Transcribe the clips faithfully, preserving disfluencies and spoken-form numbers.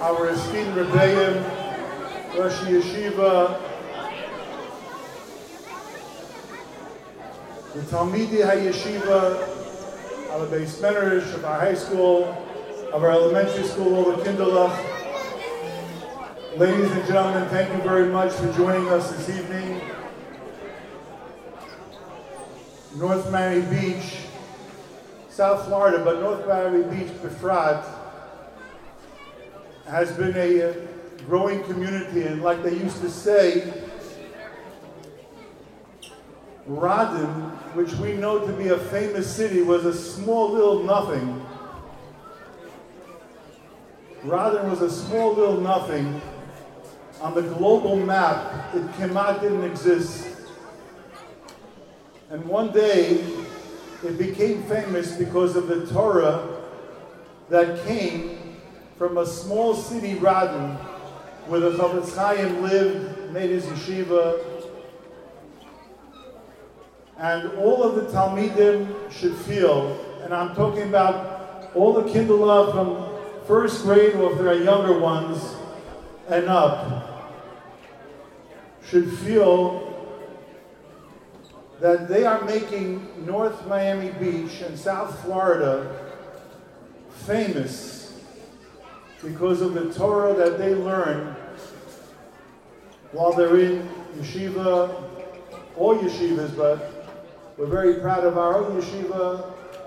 our esteemed Rebbeim, Rosh Yeshiva, the Talmidei HaYeshiva, our base Menorish of our high school, of our elementary school, all the Kinderlach. Ladies and gentlemen, thank you very much for joining us this evening. North Miami Beach, South Florida, but North Miami Beach, Befrat, has been a growing community, and like they used to say, Radin, which we know to be a famous city, was a small little nothing. Radin was a small little nothing. On the global map, it Kemat didn't exist. And one day, it became famous because of the Torah that came from a small city, Radin, where the Chofetz Chaim lived, made his yeshiva. And all of the Talmidim should feel, and I'm talking about all the Kinderlach from first grade, or if there are younger ones, and up, should feel that they are making North Miami Beach and South Florida famous because of the Torah that they learn while they're in yeshiva, all yeshivas, but we're very proud of our own yeshiva.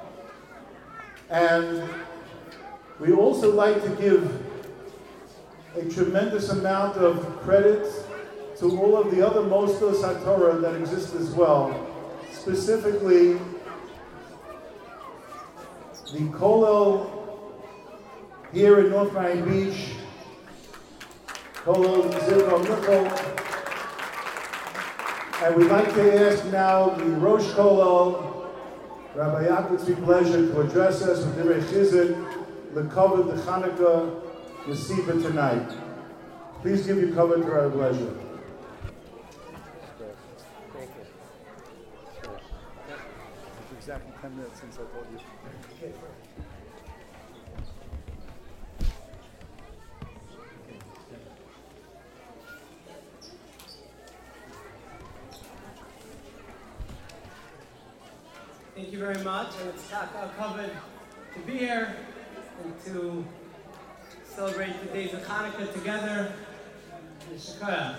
And we also like to give a tremendous amount of credit to all of the other Mosdos HaTorah that exist as well. Specifically, the Kollel here in North Miami Beach, Kollel Zivro Michal. And we'd like to ask now the Rosh Kollel, Rabbi Yaakov, it's a pleasure to address us with Divrei Chizuk, the cover the Chanukah Mesiba tonight. Please give your cover to our pleasure. Thank you. It's exactly ten minutes since I told you. Thank you very much, and it's Taka covered to be here and to celebrate the days of Hanukkah together in Shekharah.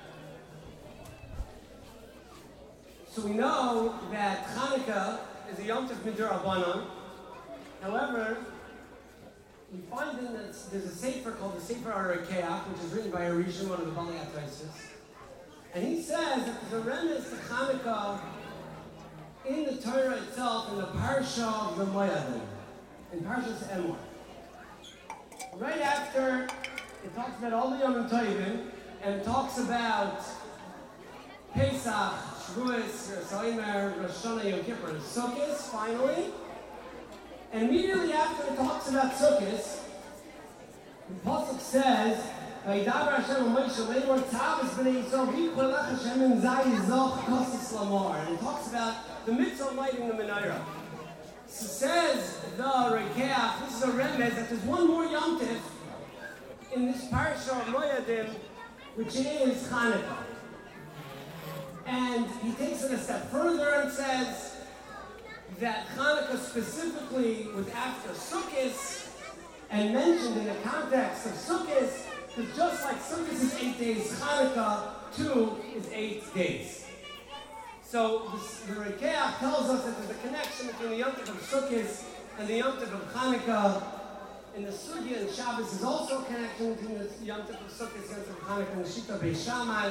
So we know that Hanukkah is a Yom Tov Midrabanan. However, we find in that there's a sefer called the Sefer HaRokeach, which is written by a Rishon, one of the Bali Atosis. And he says that there's a remnants to Hanukkah in the Torah itself, in the Parsha of the Moyadim, in Parshas Emor. Right after it talks about all the Yom Tovim, and it talks about Pesach, Shavuos, Salimer, Rosh Hashanah, Yom Kippur, Sukkot, finally. And immediately after it talks about Sukkot, the Pasuk says, "Vayidaber Hashem u'Moshe le'imor tzavos b'nei Yisrael v'yikwel lech Hashem im zay yizoch kosas lamar." And it talks about the mitzvah of lighting the menorah. So says the Rokeach, this is a remez that there's one more Yom Tov in this parasha of Moyadim, which is Hanukkah. And he takes it a step further and says that Hanukkah specifically was after Sukkot and mentioned in the context of Sukkot, because just like Sukkot is eight days, Hanukkah too is eight days. So this, the Rokeach tells us that there's a connection between the Yom Tov of Sukkot and the Yom Tov of Hanukkah. In the Sugya and Shabbos is also a connection between the Yom Tov of Sukkot, Yom Tov of Hanukkah, and the Shita Beis Shammai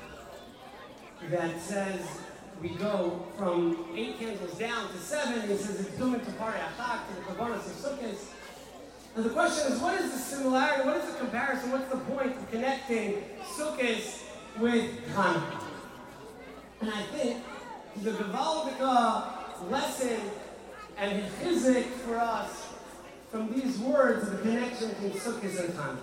that says we go from eight candles down to seven. He says it's Dumin to Pari Achak, to the Kabbalas of Sukkot. And the question is, what is the similarity, what is the comparison, what's the point of connecting Sukkot with Hanukkah? And I think the Gevaldica lesson and chizik for us from these words of the connection between Sukkot and Hanukkah.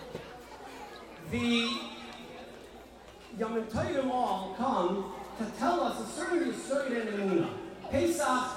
The Yom Tovim all come to tell us a certain Yisod and Emunah. Pesach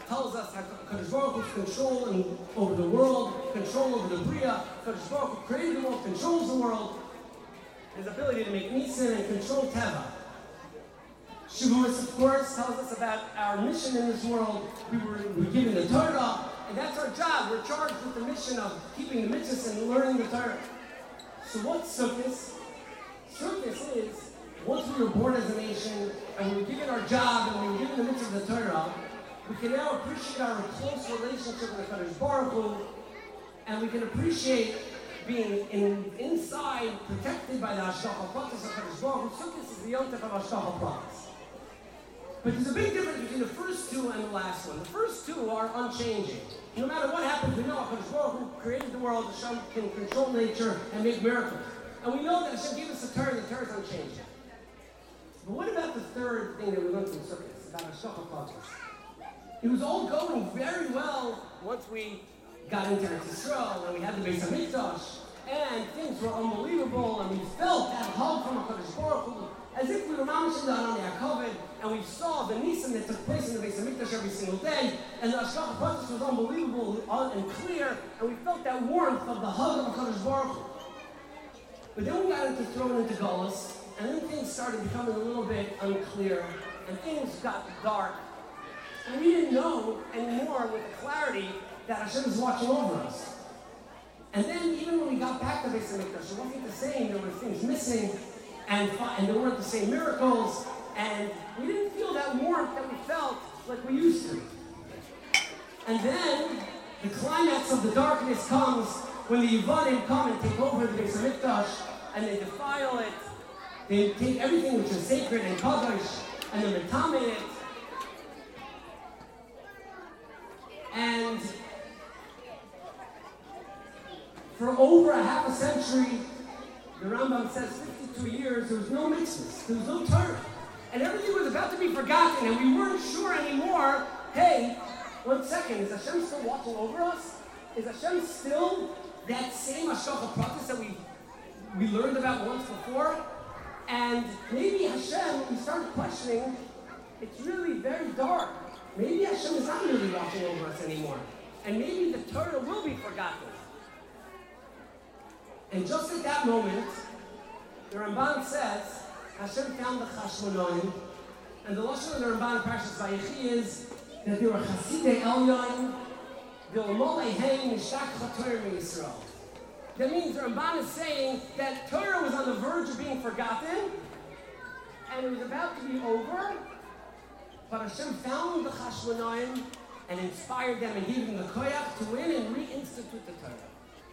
tells us how Kadosh Baruch Hu's control in, over the world, control over the Bria. Kadosh Baruch Hu created the world, controls the world. His ability to make Nisan and control Teva. Shavuos, of course, tells us about our mission in this world. We were, we were given the Torah, and that's our job. We're charged with the mission of keeping the mitzvahs and learning the Torah. So what's Sukkot? Sukkot is, once we were born as a nation, and we were given our job, and we were given the mitzvah of the Torah, we can now appreciate our close relationship with the Kadosh Baruch Hu, and we can appreciate being in, inside, protected by the Hashgacha Pratis of Kadosh Baruch Hu. Sukkot is the Yom Tov of Hashgacha Pratis. But there's a big difference between the first two and the last one. The first two are unchanging. No matter what happens, we know Kadosh Baruch Hu created the world, Hashem can control nature and make miracles. And we know that Hashem gave us a Torah, and the Torah is unchanging. But what about the third thing that we learned from Sukkot, about Hashgacha Pratis? It was all going very well once we got into Eretz Yisrael, and we had the Beis HaMikdash, and things were unbelievable, and we felt that hug from HaKadosh Baruch Hu, as if we were mamish in the Hanan Yaakov, and we saw the nisim that took place in the Beis HaMikdash every single day, and the Hashgacha Pratis was unbelievable and clear, and we felt that warmth of the hug of HaKadosh Baruch Hu. But then we got into thrown into Golus, and then things started becoming a little bit unclear, and things got dark, and we didn't know anymore with the clarity that Hashem is watching over us. And then even when we got back to Beis HaMikdash, it wasn't the same. There were things missing, and, and there weren't the same miracles, and we didn't feel that warmth that we felt like we used to. And then the climax of the darkness comes when the Yevanim come and take over the Beis HaMikdash, and they defile it. They take everything which is sacred and kadosh, and they metame it. And for over a half a century, the Rambam says fifty-two years, there was no mitzvahs, there was no Torah. And everything was about to be forgotten, and we weren't sure anymore, hey, one second, is Hashem still watching over us? Is Hashem still that same Hashgacha Pratis that we, we learned about once before? And maybe Hashem, we started questioning, it's really very dark. Maybe Hashem is not really watching over us anymore. And maybe the Torah will be forgotten. And just at that moment, the Ramban says, Hashem found the Chashmonaim, and the Lashon of the Ramban in Parshas Vayechi is that they were Chasidei Elyon, V'omoleihem Nishak Torah Yisrael. That means the Ramban is saying that Torah was on the verge of being forgotten, and it was about to be over, but Hashem found the Chashmonaim and inspired them and gave them the koyach to win and reinstitute the Torah.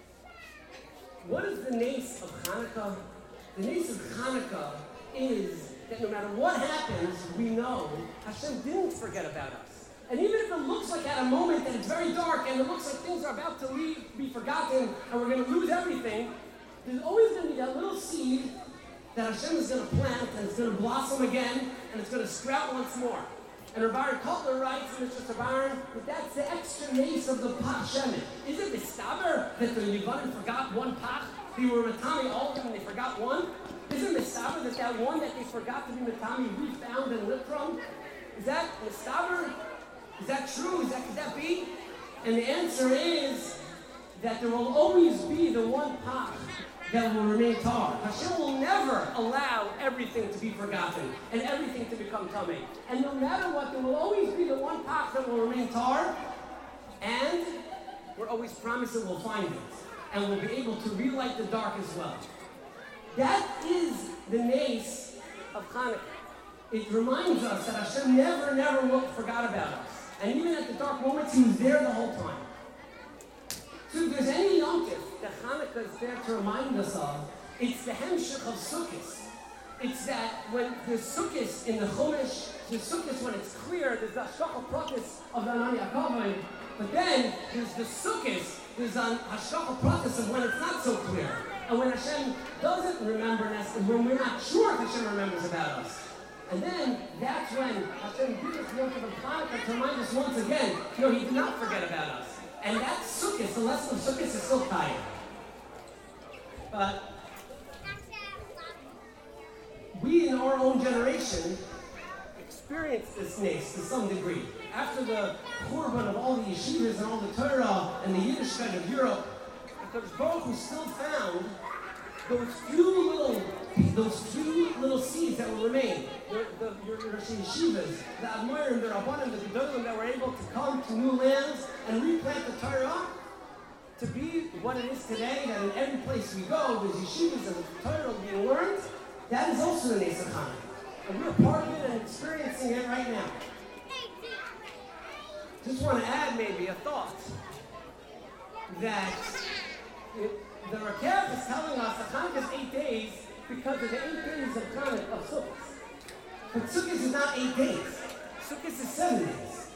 What is the nace of Hanukkah? The nace of Hanukkah is that no matter what happens, we know Hashem didn't forget about us. And even if it looks like at a moment that it's very dark and it looks like things are about to leave, be forgotten and we're going to lose everything, there's always going to be that little seed that Hashem is going to plant and it's going to blossom again and it's going to sprout once more. And Rabbi Kotler writes in Mister Tabaran that that's the extra nace of the Pach Shemin. Is it mistaber that the Yevanim forgot one Pach? They were Matami all of them and they forgot one? Is it mistaber that that one that they forgot to be Matami we found and lived from? Is that mistaber? Is that true? Is that, could that be? And the answer is that there will always be the one Pach that will remain tar. Hashem will never allow everything to be forgotten and everything to become tummy. And no matter what, there will always be the one Pach that will remain tar, and we're always promised that we'll find it. And we'll be able to relight the dark as well. That is the nace of Hanukkah. It reminds us that Hashem never, never looked, forgot about us. And even at the dark moments, He was there the whole time. So if there's any Yom Tov that Hanukkah is there to remind us of, it's the Hemshech of Sukkot. It's that when there's Sukkot in the Chumash, there's Sukkot when it's clear, there's the Hashgacha Pratis of the Hanan Yaakov, but then there's the Sukkot, there's an Hashgacha Pratis of when it's not so clear. And when Hashem doesn't remember us, and when we're not sure if Hashem remembers about us. And then that's when Hashem gives us Yom Tov of Hanukkah to remind us once again, no, He did not forget about us. And that Sukkot, the lesson of Sukkot is still tired. But we in our own generation experienced this nace to some degree. After the korban of all the yeshivas and all the Torah and the Yiddishkeit of Europe, HaKadosh Baruch Hu still found those few little, those few little seeds that will remain. The, the, your, your yeshivas, the Admorim, the Rabbanim, the Gedolim that were able to come to new lands and replant the Torah to be what it is today, that in every place we go, there's yeshivas and the Torah being learned. That is also the Nes Hachanim. And we're part of it and experiencing it right now. Just want to add maybe a thought that it, the Rakev is telling us that Hanukkah is eight days because of the eight days of Hanukkah of Sukkot. But Sukkot is not eight days. Sukkot is seven days.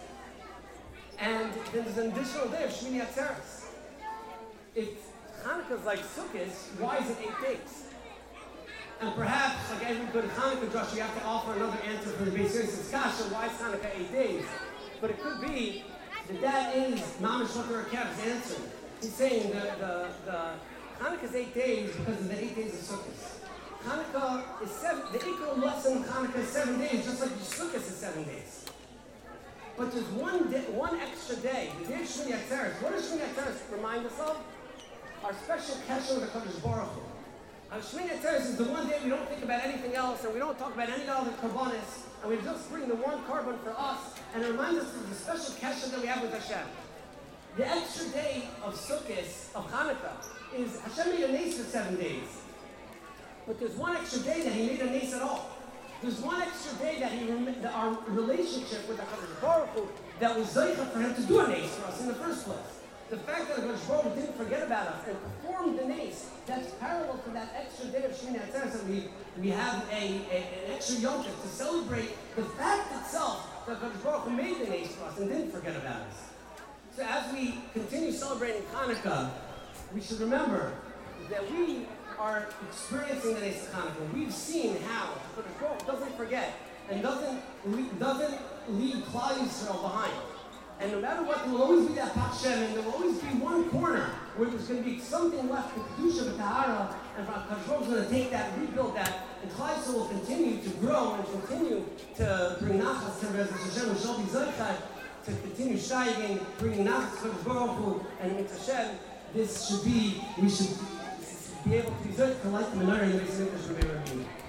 And then there's an additional day of Shmini Atzeres. If Hanukkah is like Sukkot, why is it eight days? And perhaps, like every good Hanukkah drush, you have to offer another answer for the Beis Yosef's kasha. Why is Hanukkah eight days? But it could be that that is Mamish what the Rakev is answering. He's saying the, the, the Hanukkah is eight days because of the eight days of Sukkot. Hanukkah is seven, the equal lesson of Hanukkah is seven days, just like Sukkot is seven days. But there's one day, one extra day, the day of Shmini Atzeres. What does Shmini Atzeres remind us of? Our special kesher with the Kadosh Baruch Hu. Uh, Shmini Atzeres is the one day we don't think about anything else, and we don't talk about any other karbanis, and we just bring the one carbon for us, and it reminds us of the special kesher that we have with Hashem. The extra day of Sukkot, of Hanukkah, is Hashem made a nace for seven days. But there's one extra day that He made a nace at all. There's one extra day that He rem- that our relationship with HaKadosh Baruch Hu that was zeicha for Him to do a nace for us in the first place. The fact that HaKadosh Baruch Hu didn't forget about us and performed the nace, that's parallel to that extra day of Shmini Atzeres that we, we have a, a, an extra Yom Tov to celebrate the fact itself that HaKadosh Baruch Hu made the nace for us and didn't forget about us. So as we continue celebrating Hanukkah, we should remember that we are experiencing the Nes Hanukkah. We've seen how HaKadosh Baruch Hu doesn't forget and doesn't leave, doesn't leave Klal Yisrael behind. And no matter what, there will always be that Hashem, and there will always be one corner where there's going to be something left for Kedusha and Tahara, and HaKadosh Baruch Hu is going to take that, rebuild that, and Klal Yisrael will continue to grow and continue to bring nachas to Rez Hashem, which shall be Zochai, to continue shayging, bringing nachas to HaKadosh Baruch Hu, and with Hashem, this should be, we should be able to be Zochai like the Menorah in the Beis Hamikdash.